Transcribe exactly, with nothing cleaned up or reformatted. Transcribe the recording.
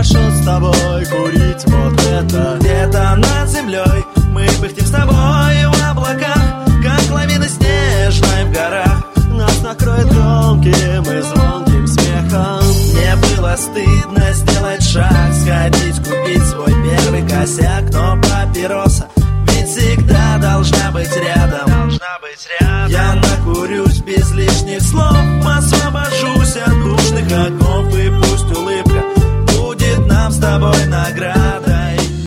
хорошо с тобой курить вот это. Где-то над землей мы пыхтим с тобой в облаках, как лавины снежной в горах. Нас накроет громким и звонким смехом. Мне было стыдно сделать шаг, сходить, купить свой первый косяк. Но папироса ведь всегда должна быть рядом. Должна быть рядом.